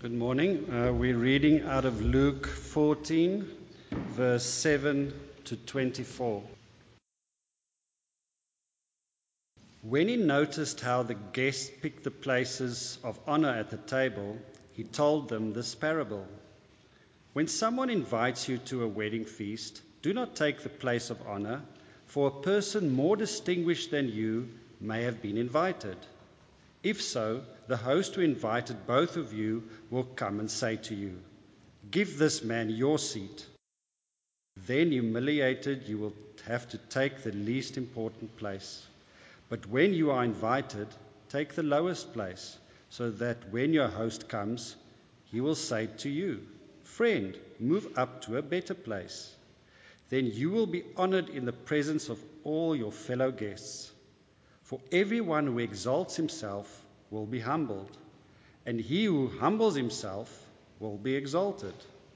Good morning. We're reading out of Luke 14, verse 7 to 24. When he noticed how the guests picked the places of honor at the table, he told them this parable. When someone invites you to a wedding feast, do not take the place of honor, for a person more distinguished than you may have been invited. If so, the host who invited both of you will come and say to you, "Give this man your seat." Then, humiliated, you will have to take the least important place. But when you are invited, take the lowest place, so that when your host comes, he will say to you, "Friend, move up to a better place." Then you will be honored in the presence of all your fellow guests. For everyone who exalts himself will be humbled, and he who humbles himself will be exalted.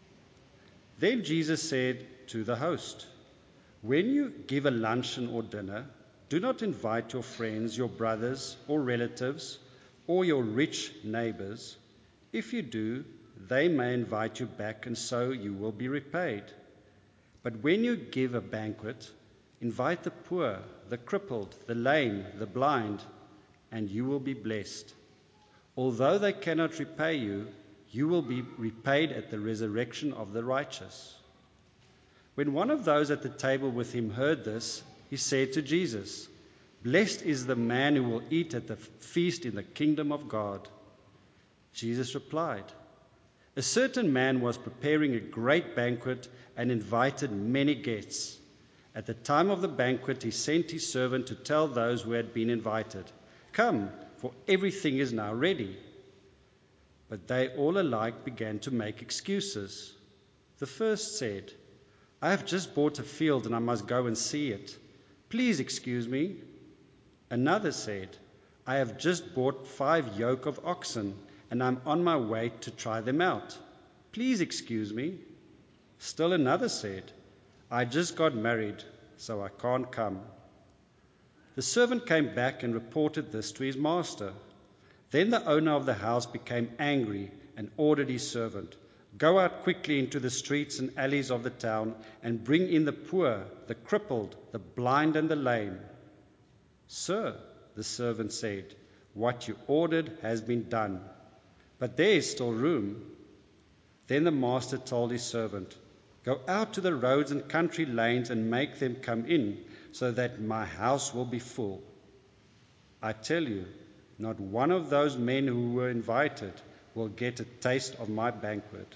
Then Jesus said to the host, "When you give a luncheon or dinner, do not invite your friends, your brothers or relatives, or your rich neighbors. If you do, they may invite you back, and so you will be repaid. But when you give a banquet, invite the poor, the crippled, the lame, the blind, and you will be blessed. Although they cannot repay you, you will be repaid at the resurrection of the righteous." When one of those at the table with him heard this, he said to Jesus, "Blessed is the man who will eat at the feast in the kingdom of God." Jesus replied, "A certain man was preparing a great banquet and invited many guests. At the time of the banquet, he sent his servant to tell those who had been invited, 'Come, for everything is now ready.' But they all alike began to make excuses. The first said, 'I have just bought a field and I must go and see it. Please excuse me.' Another said, 'I have just bought 5 yoke of oxen and I'm on my way to try them out. Please excuse me.' Still another said, 'I just got married, so I can't come.' The servant came back and reported this to his master. Then the owner of the house became angry and ordered his servant, 'Go out quickly into the streets and alleys of the town and bring in the poor, the crippled, the blind and the lame.' 'Sir,' the servant said, 'what you ordered has been done, but there is still room.' Then the master told his servant, 'Go out to the roads and country lanes and make them come in, so that my house will be full. I tell you, not one of those men who were invited will get a taste of my banquet.'"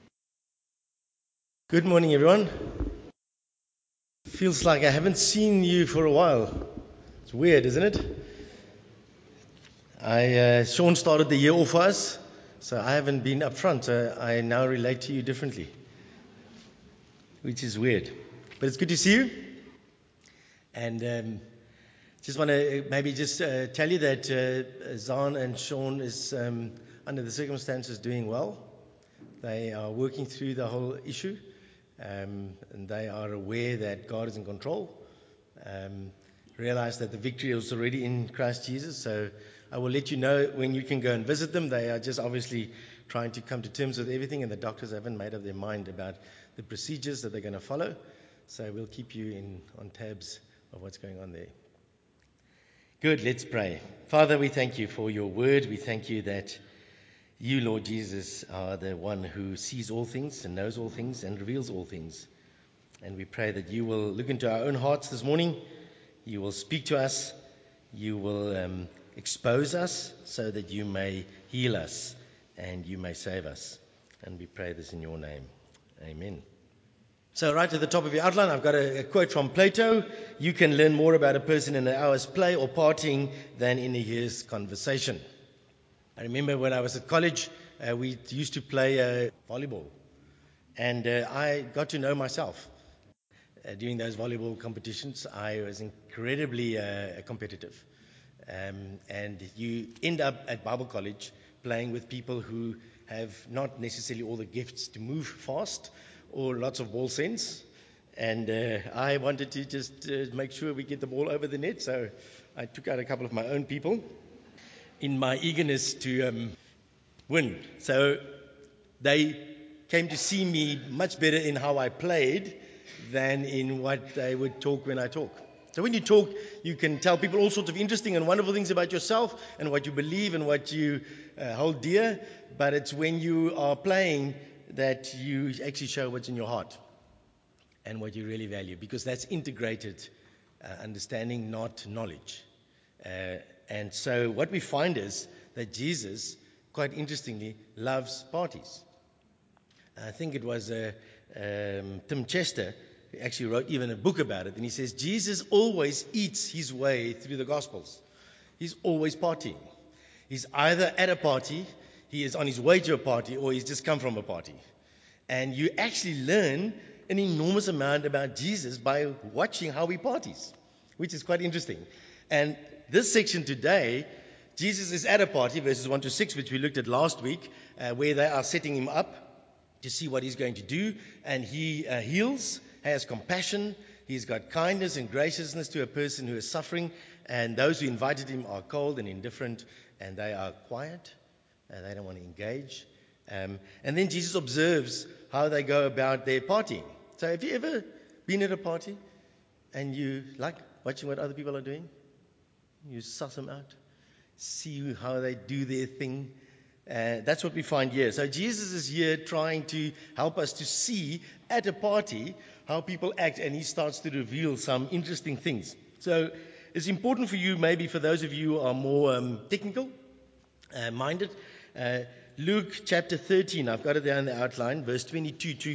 Good morning, everyone. Feels like I haven't seen you for a while. It's weird, isn't it? Sean started the year off for us, so I haven't been up front. So I now relate to you differently, which is weird. But it's good to see you. And just want to maybe just tell you that Zahn and Sean is, under the circumstances, doing well. They are working through the whole issue, and they are aware that God is in control. Realize that the victory is already in Christ Jesus. So I will let you know when you can go and visit them. They are just obviously trying to come to terms with everything, and the doctors haven't made up their mind about the procedures that they're going to follow. So we'll keep you on tabs of what's going on there. Good, let's pray. Father, we thank you for your word. We thank you that you, Lord Jesus, are the one who sees all things and knows all things and reveals all things. And we pray that you will look into our own hearts this morning. You will speak to us. You will expose us so that you may heal us and you may save us. And we pray this in your name. Amen. So right at the top of your outline, I've got a quote from Plato. You can learn more about a person in an hour's play or partying than in a year's conversation. I remember when I was at college, we used to play volleyball. And I got to know myself. During those volleyball competitions, I was incredibly competitive. And you end up at Bible college playing with people who have not necessarily all the gifts to move fast or lots of ball sense. And I wanted to just make sure we get the ball over the net. So I took out a couple of my own people in my eagerness to win. So They came to see me much better in how I played than in what they would talk when I talk. So when you talk, you can tell people all sorts of interesting and wonderful things about yourself and what you believe and what you hold dear. But it's when you are playing that you actually show what's in your heart and what you really value, because that's integrated understanding, not knowledge. And so what we find is that Jesus, quite interestingly, loves parties. I think it was Tim Chester who actually wrote even a book about it. And he says, Jesus always eats his way through the Gospels. He's always partying. He's either at a party, he is on his way to a party, or he's just come from a party. And you actually learn an enormous amount about Jesus by watching how he parties, which is quite interesting. And this section today, Jesus is at a party, verses 1 to 6, which we looked at last week, where they are setting him up to see what he's going to do. And he heals, has compassion. He's got kindness and graciousness to a person who is suffering. And those who invited him are cold and indifferent, and they are quiet, and they don't want to engage. And then Jesus observes how they go about their partying. So have you ever been at a party and you like watching what other people are doing? You suss them out, see how they do their thing. That's what we find here. So Jesus is here trying to help us to see at a party how people act, and he starts to reveal some interesting things. So it's important for you, maybe for those of you who are more technical minded, Luke chapter 13, I've got it there in the outline, verse 22 to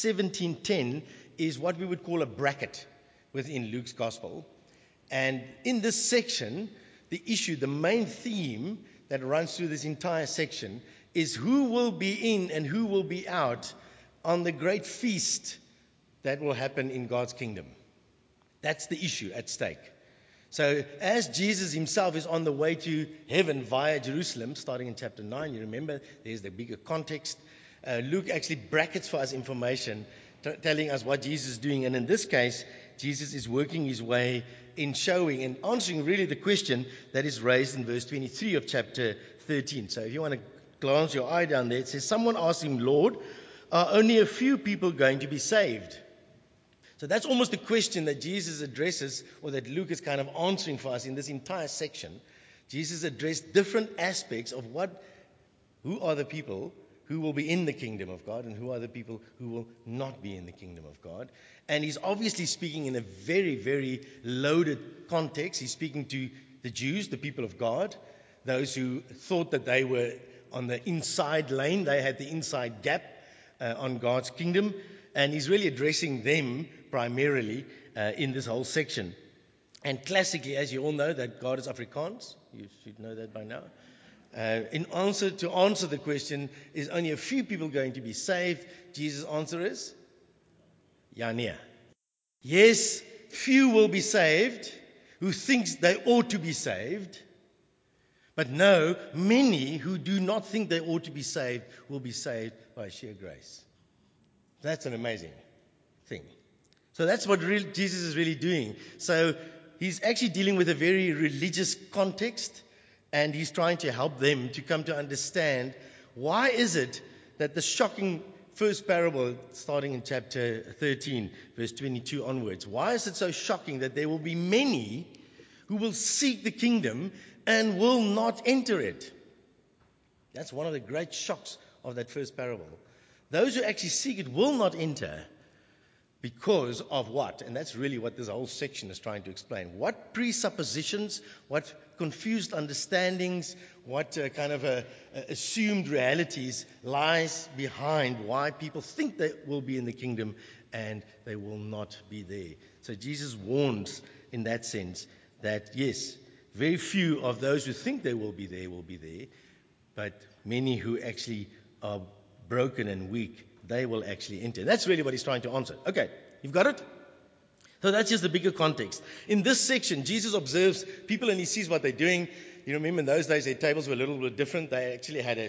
17:10 is what we would call a bracket within Luke's gospel. And in this section, the issue, the main theme that runs through this entire section is who will be in and who will be out on the great feast that will happen in God's kingdom. That's the issue at stake. So as Jesus himself is on the way to heaven via Jerusalem, starting in chapter 9, you remember there's the bigger context. Luke actually brackets for us information telling us what Jesus is doing. And in this case, Jesus is working his way in showing and answering really the question that is raised in verse 23 of chapter 13. So if you want to glance your eye down there, it says, someone asked him, Lord, are only a few people going to be saved? So that's almost the question that Jesus addresses, or that Luke is kind of answering for us in this entire section. Jesus addressed different aspects of who are the people who will be in the kingdom of God and who are the people who will not be in the kingdom of God. And he's obviously speaking in a very, very loaded context. He's speaking to the Jews, the people of God, those who thought that they were on the inside lane. They had the inside gap on God's kingdom. And he's really addressing them primarily in this whole section. And classically, as you all know, that God is Afrikaans. You should know that by now. To answer the question, is only a few people going to be saved? Jesus' answer is, ja nee. Yes, few will be saved who thinks they ought to be saved. But no, many who do not think they ought to be saved will be saved by sheer grace. That's an amazing thing. So that's what Jesus is really doing. So he's actually dealing with a very religious context, and he's trying to help them to come to understand why is it that the shocking first parable, starting in chapter 13, verse 22 onwards, why is it so shocking that there will be many who will seek the kingdom and will not enter it? That's one of the great shocks of that first parable. Those who actually seek it will not enter because of what? And that's really what this whole section is trying to explain. What presuppositions, what confused understandings, what kind of assumed realities lies behind why people think they will be in the kingdom and they will not be there. So Jesus warns in that sense that yes, very few of those who think they will be there, but many who actually are broken and weak, they will actually enter. That's really what he's trying to answer. Okay, you've got it? So that's just the bigger context. In this section, Jesus observes people and he sees what they're doing. You remember in those days, their tables were a little bit different. They actually had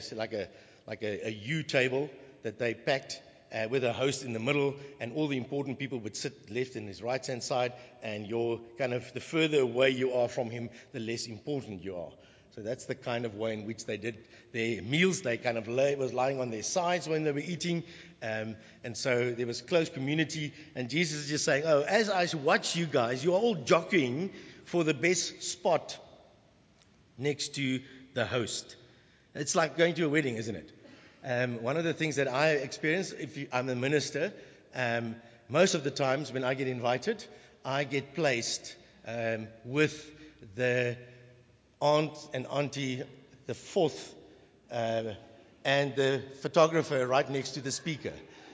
a U table that they packed with a host in the middle, and all the important people would sit left and his right-hand side, and you're kind of, the further away you are from him, the less important you are. So that's the kind of way in which they did their meals. They kind of was lying on their sides when they were eating. And so there was close community. And Jesus is just saying, oh, as I watch you guys, you are all jockeying for the best spot next to the host. It's like going to a wedding, isn't it? One of the things that I experience, I'm a minister, most of the times when I get invited, I get placed with the aunt and auntie, the fourth, and the photographer right next to the speaker.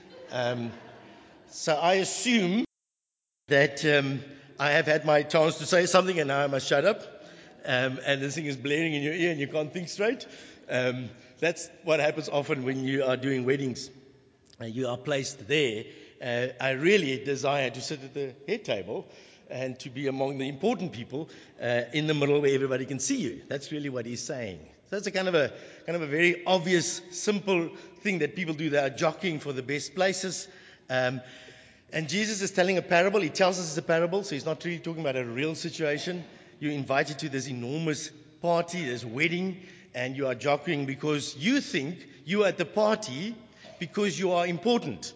So I assume that I have had my chance to say something and now I must shut up. And this thing is blaring in your ear and you can't think straight. That's what happens often when you are doing weddings. You are placed there. I really desire to sit at the head table and to be among the important people in the middle where everybody can see you. That's really what he's saying. So that's a kind of a very obvious, simple thing that people do. They are jockeying for the best places. And Jesus is telling a parable. He tells us it's a parable, so he's not really talking about a real situation. You're invited to this enormous party, this wedding, and you are jockeying because you think you are at the party because you are important.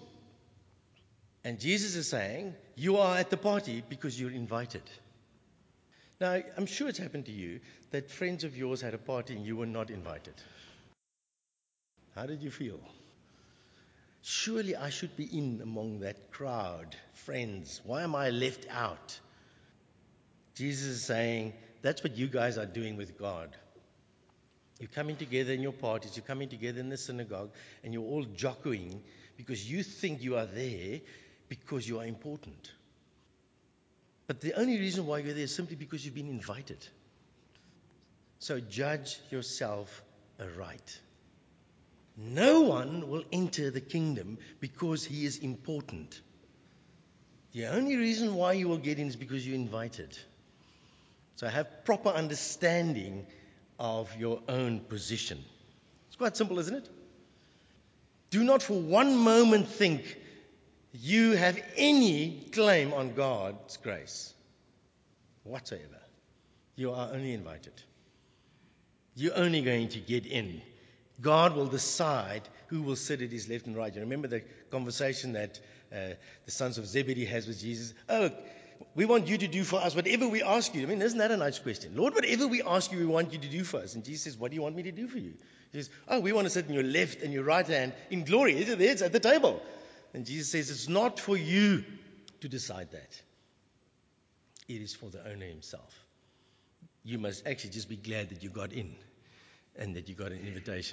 And Jesus is saying, you are at the party because you're invited. Now, I'm sure it's happened to you that friends of yours had a party and you were not invited. How did you feel? Surely I should be in among that crowd, friends. Why am I left out? Jesus is saying, that's what you guys are doing with God. You're coming together in your parties, you're coming together in the synagogue, and you're all jockeying because you think you are there because you are important. But the only reason why you're there is simply because you've been invited. So judge yourself aright. No one will enter the kingdom because he is important. The only reason why you will get in is because you're invited. So have proper understanding of your own position. It's quite simple, isn't it? Do not for one moment think you have any claim on God's grace whatsoever. You are only invited. You're only going to get in. God will decide who will sit at his left and right. You remember the conversation that the sons of Zebedee has with Jesus? Oh, we want you to do for us whatever we ask you. I mean, isn't that a nice question? Lord, whatever we ask you, we want you to do for us. And Jesus says, what do you want me to do for you? He says, oh, we want to sit in your left and your right hand in glory. It's at the table. And Jesus says, it's not for you to decide that. It is for the owner himself. You must actually just be glad that you got in and that you got an invitation.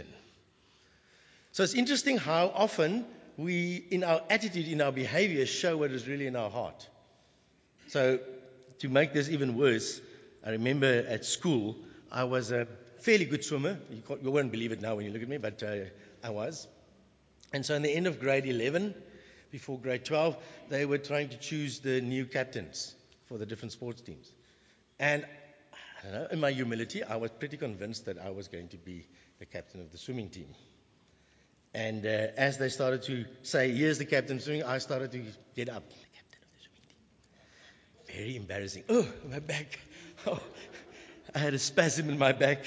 So it's interesting how often we, in our attitude, in our behavior, show what is really in our heart. So to make this even worse, I remember at school, I was a fairly good swimmer. You won't believe it now when you look at me, but I was. And so in the end of grade 11, before grade 12, they were trying to choose the new captains for the different sports teams. And I don't know, in my humility, I was pretty convinced that I was going to be the captain of the swimming team. And as they started to say, here's the captain of swimming, I started to get up. The captain of the swimming team. Very embarrassing. Oh, my back. Oh, I had a spasm in my back.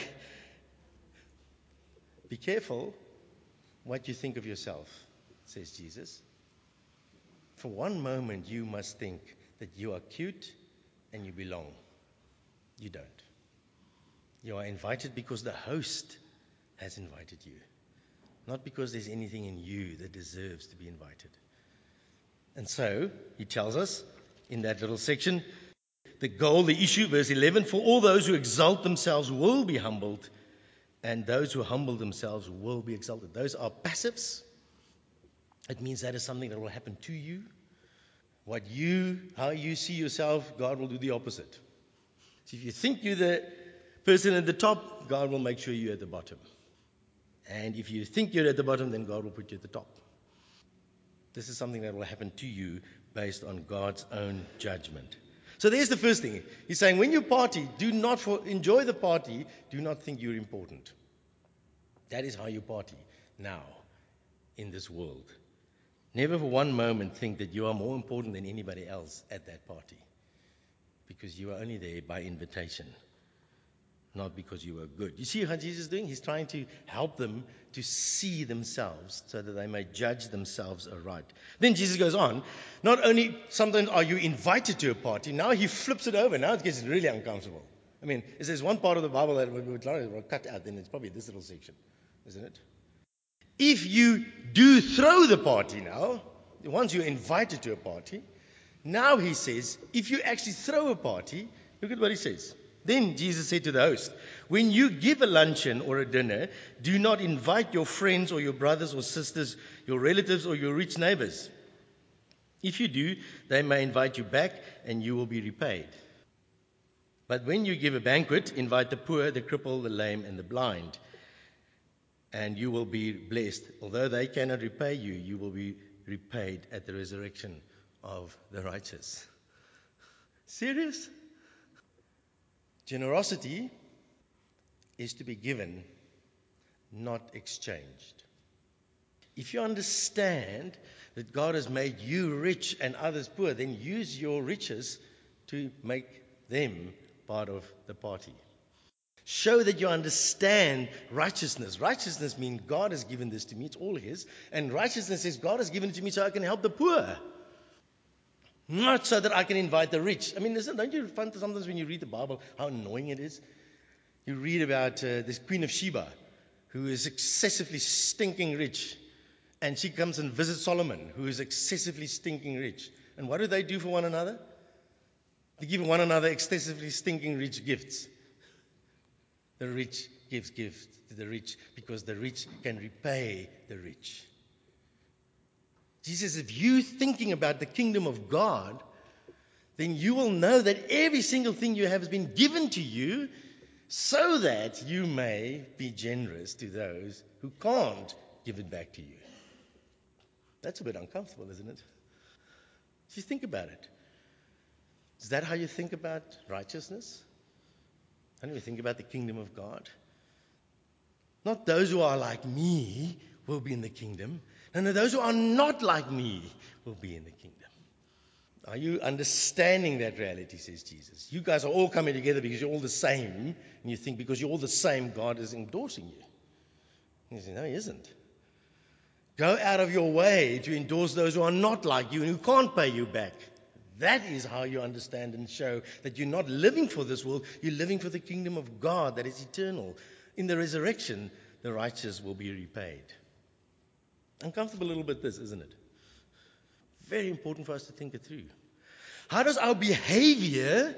Be careful what you think of yourself, says Jesus. For one moment, you must think that you are cute and you belong. You don't. You are invited because the host has invited you, not because there's anything in you that deserves to be invited. And so, he tells us in that little section, the goal, the issue, verse 11, for all those who exalt themselves will be humbled, and those who humble themselves will be exalted. Those are passives. It means that is something that will happen to you. How you see yourself, God will do the opposite. So if you think you're the person at the top, God will make sure you're at the bottom. And if you think you're at the bottom, then God will put you at the top. This is something that will happen to you based on God's own judgment. So there's the first thing. He's saying, when you party, enjoy the party, do not think you're important. That is how you party now in this world. Never for one moment think that you are more important than anybody else at that party, because you are only there by invitation. not because you were good. You see how Jesus is doing? He's trying to help them to see themselves so that they may judge themselves aright. Then Jesus goes on, not only sometimes are you invited to a party, now he flips it over. Now it gets really uncomfortable. I mean, if there's one part of the Bible that we would cut out, then it's probably this little section, isn't it? If you do throw the party now, once you're invited to a party, now he says, if you actually throw a party, look at what he says. Then Jesus said to the host, when you give a luncheon or a dinner, do not invite your friends or your brothers or sisters, your relatives or your rich neighbors. If you do, they may invite you back and you will be repaid. But when you give a banquet, invite the poor, the crippled, the lame, and the blind, and you will be blessed. Although they cannot repay you, you will be repaid at the resurrection of the righteous. Serious? Generosity is to be given, not exchanged. If you understand that God has made you rich and others poor, then use your riches to make them part of the party. Show that you understand righteousness. Righteousness means God has given this to me. It's all His. And righteousness says God has given it to me so I can help the poor. Not so that I can invite the rich. I mean, don't you find sometimes when you read the Bible how annoying it is? You read about this Queen of Sheba who is excessively stinking rich. And she comes and visits Solomon, who is excessively stinking rich. And what do they do for one another? They give one another excessively stinking rich gifts. The rich gives gifts to the rich because the rich can repay the rich. Jesus says, if you're thinking about the kingdom of God, then you will know that every single thing you have has been given to you so that you may be generous to those who can't give it back to you. That's a bit uncomfortable, isn't it? If you think about it. Is that how you think about righteousness? How do you think about the kingdom of God? Not those who are like me will be in the kingdom. No, those who are not like me will be in the kingdom. Are you understanding that reality, says Jesus? You guys are all coming together because you're all the same. And you think because you're all the same, God is endorsing you. And you say, no, He isn't. Go out of your way to endorse those who are not like you and who can't pay you back. That is how you understand and show that you're not living for this world, you're living for the kingdom of God that is eternal. In the resurrection, the righteous will be repaid. Uncomfortable a little bit this, isn't it? Very important for us to think it through. How does our behavior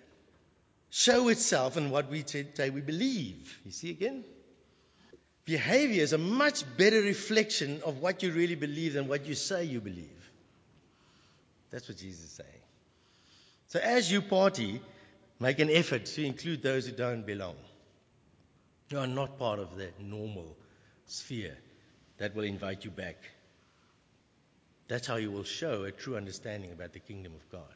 show itself in what we say we believe? You see again? Behavior is a much better reflection of what you really believe than what you say you believe. That's what Jesus is saying. So as you party, make an effort to include those who don't belong, who are not part of the normal sphere that will invite you back. That's how you will show a true understanding about the kingdom of God.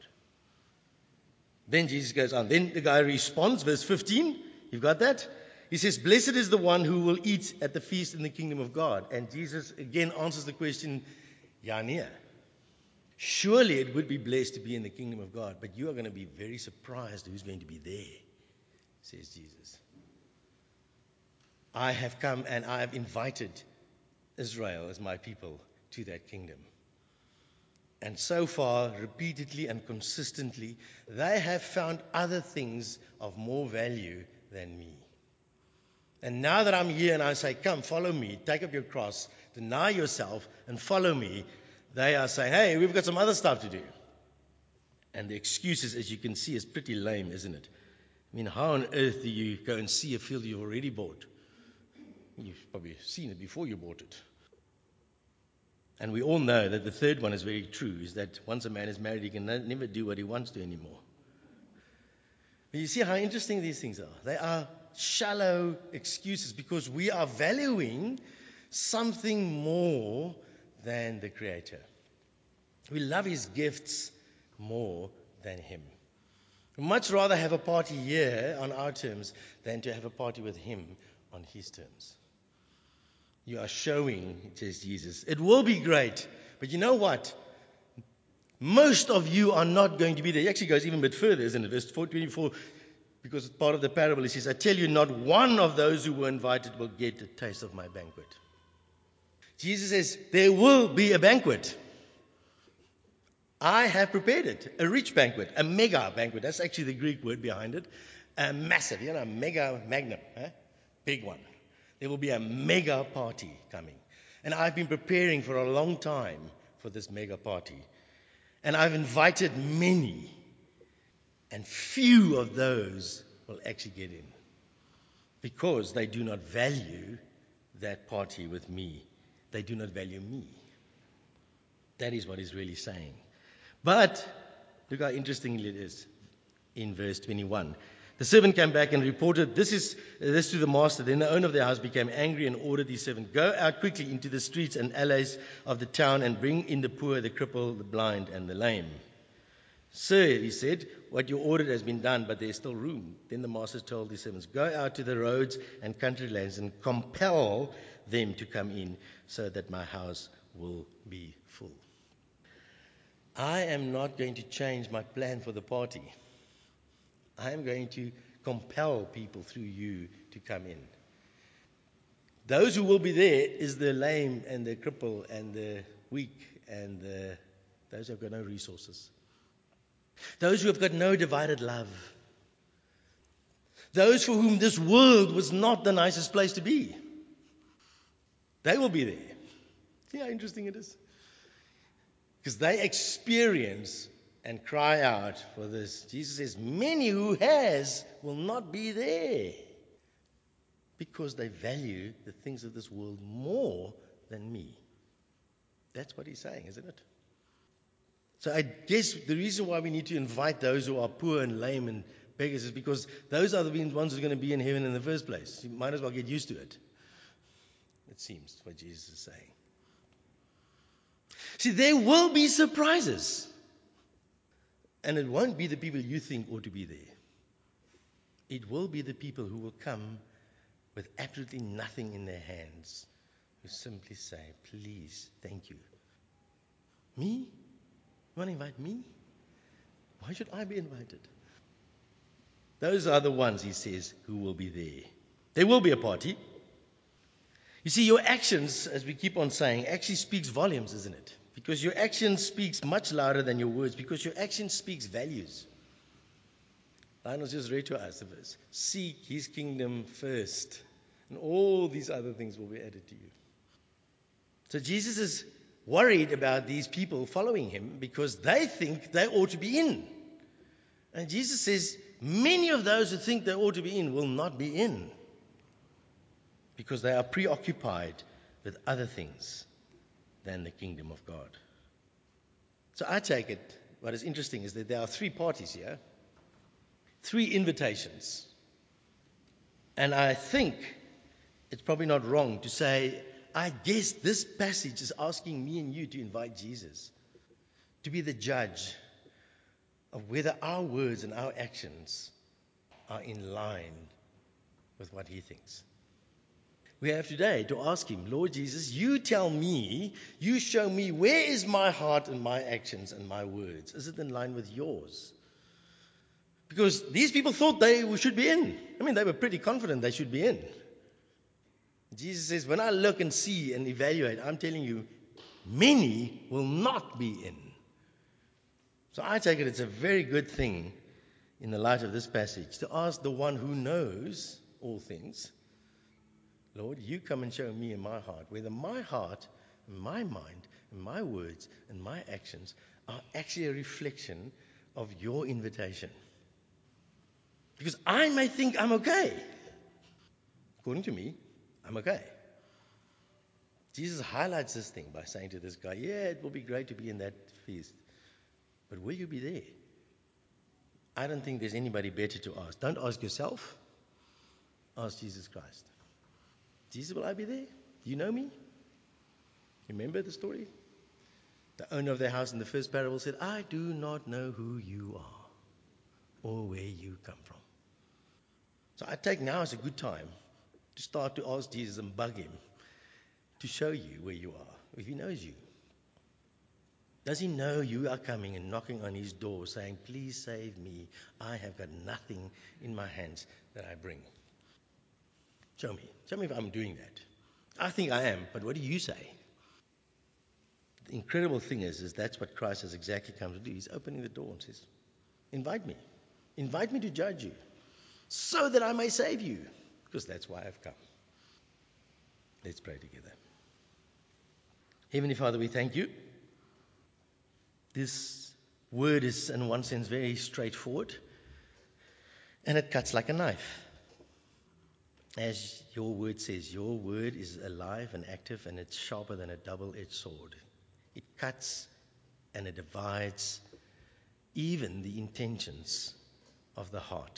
Then Jesus goes on. Then the guy responds, verse 15. You've got that? He says, blessed is the one who will eat at the feast in the kingdom of God. And Jesus again answers the question, Yania. Surely it would be blessed to be in the kingdom of God, but you are going to be very surprised who's going to be there, says Jesus. I have come and I have invited Israel as my people to that kingdom. And so far, repeatedly and consistently, they have found other things of more value than me. And now that I'm here and I say, come, follow me, take up your cross, deny yourself and follow me, they are saying, hey, we've got some other stuff to do. And the excuses, as you can see, is pretty lame, isn't it? I mean, how on earth do you go and see a field you've already bought? You've probably seen it before you bought it. And we all know that the third one is very true, is that once a man is married, he can never do what he wants to anymore. But you see how interesting these things are. They are shallow excuses because we are valuing something more than the Creator. We love His gifts more than Him. We'd much rather have a party here on our terms than to have a party with Him on His terms. You are showing, says Jesus. It will be great, but you know what? Most of you are not going to be there. He actually goes even a bit further, isn't it? Verse 24, Because part of the parable, he says, I tell you, not one of those who were invited will get a taste of my banquet. Jesus says, there will be a banquet. I have prepared it. A rich banquet, a mega banquet. That's actually the Greek word behind it. A massive, mega magnum, big one. There will be a mega party coming. And I've been preparing for a long time for this mega party. And I've invited many. And few of those will actually get in. Because they do not value that party with me. They do not value me. That is what he's really saying. But look how interesting it is in verse 21. The servant came back and reported this to the master. Then the owner of the house became angry and ordered his servant, go out quickly into the streets and alleys of the town and bring in the poor, the crippled, the blind, and the lame. Sir, he said, what you ordered has been done, but there is still room. Then the master told his servants, go out to the roads and country lanes and compel them to come in so that my house will be full. I am not going to change my plan for the party. I am going to compel people through you to come in. Those who will be there is the lame and the cripple and the weak and those who have got no resources. Those who have got no divided love. Those for whom this world was not the nicest place to be. They will be there. See how interesting it is? Because they experience and cry out for this. Jesus says, many who has will not be there. Because they value the things of this world more than me. That's what he's saying, isn't it? So I guess the reason why we need to invite those who are poor and lame and beggars is because those are the ones who are going to be in heaven in the first place. You might as well get used to it. It seems what Jesus is saying. See, there will be surprises. And it won't be the people you think ought to be there. It will be the people who will come with absolutely nothing in their hands, who simply say, please, thank you. Me? You want to invite me? Why should I be invited? Those are the ones, he says, who will be there. There will be a party. You see, your actions, as we keep on saying, actually speaks volumes, isn't it? Because your action speaks much louder than your words, because your action speaks values. Lionel's just read to us the verse. Seek his kingdom first, and all these other things will be added to you. So Jesus is worried about these people following him because they think they ought to be in. And Jesus says, many of those who think they ought to be in will not be in. Because they are preoccupied with other things than the kingdom of God. So I take it, what is interesting is that there are 3 parties here. 3 invitations. And I think it's probably not wrong to say, I guess this passage is asking me and you to invite Jesus to be the judge of whether our words and our actions are in line with what he thinks. We have today to ask him, Lord Jesus, you tell me, you show me, where is my heart and my actions and my words? Is it in line with yours? Because these people thought they should be in. I mean, they were pretty confident they should be in. Jesus says, when I look and see and evaluate, I'm telling you, many will not be in. So I take it it's a very good thing in the light of this passage to ask the one who knows all things, Lord, you come and show me in my heart whether my heart, and my mind, and my words, and my actions are actually a reflection of your invitation. Because I may think I'm okay. According to me, I'm okay. Jesus highlights this thing by saying to this guy, yeah, it will be great to be in that feast. But will you be there? I don't think there's anybody better to ask. Don't ask yourself. Ask Jesus Christ. Jesus, will I be there? Do you know me? Remember the story? The owner of the house in the first parable said, I do not know who you are or where you come from. So I take now as a good time to start to ask Jesus and bug him to show you where you are, if he knows you. Does he know you are coming and knocking on his door saying, please save me. I have got nothing in my hands that I bring. Show me. Show me if I'm doing that. I think I am, but what do you say? The incredible thing is that's what Christ has exactly come to do. He's opening the door and says, invite me. Invite me to judge you so that I may save you, because that's why I've come. Let's pray together. Heavenly Father, we thank you. This word is, in one sense, very straightforward, and it cuts like a knife. As your word says, your word is alive and active, and it's sharper than a double-edged sword. It cuts and it divides even the intentions of the heart.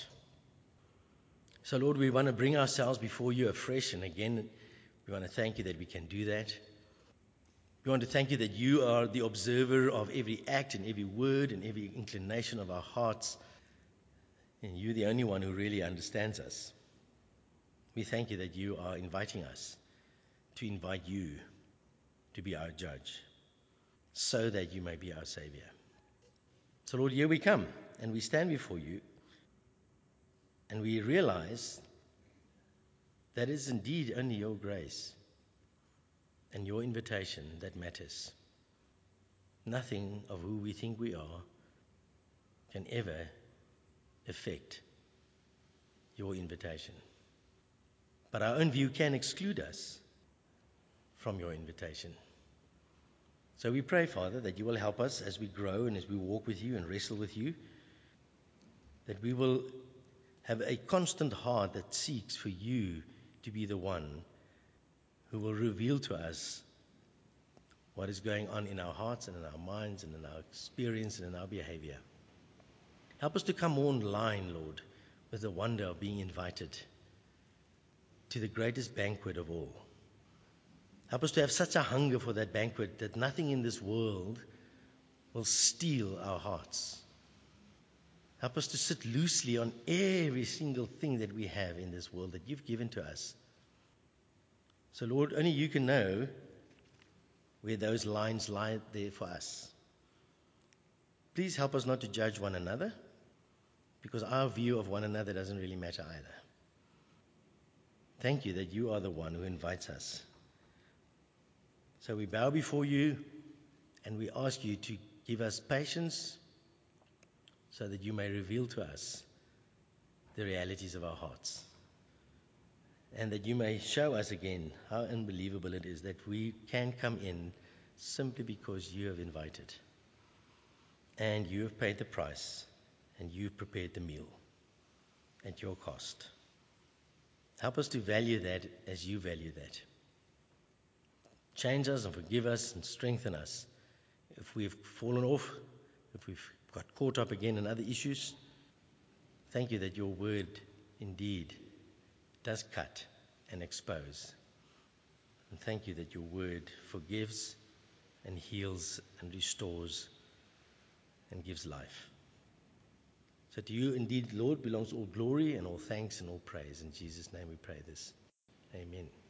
So, Lord, we want to bring ourselves before you afresh, and again, we want to thank you that we can do that. We want to thank you that you are the observer of every act and every word and every inclination of our hearts, and you're the only one who really understands us. We thank you that you are inviting us to invite you to be our judge, so that you may be our Savior. So, Lord, here we come, and we stand before you, and we realize that it is indeed only your grace and your invitation that matters. Nothing of who we think we are can ever affect your invitation. But our own view can exclude us from your invitation. So we pray, Father, that you will help us as we grow and as we walk with you and wrestle with you, that we will have a constant heart that seeks for you to be the one who will reveal to us what is going on in our hearts and in our minds and in our experience and in our behavior. Help us to come more in line, Lord, with the wonder of being invited to the greatest banquet of all. Help us to have such a hunger for that banquet that nothing in this world will steal our hearts. Help us to sit loosely on every single thing that we have in this world that you've given to us. So, Lord, only you can know where those lines lie there for us. Please help us not to judge one another, because our view of one another doesn't really matter either. Thank you that you are the one who invites us. So we bow before you and we ask you to give us patience so that you may reveal to us the realities of our hearts. And that you may show us again how unbelievable it is that we can come in simply because you have invited. And you have paid the price and you've prepared the meal at your cost. Help us to value that as you value that. Change us and forgive us and strengthen us if we've fallen off, if we've got caught up again in other issues. Thank you that your word indeed does cut and expose. And thank you that your word forgives and heals and restores and gives life. So to you indeed, Lord, belongs all glory and all thanks and all praise. In Jesus' name we pray this. Amen.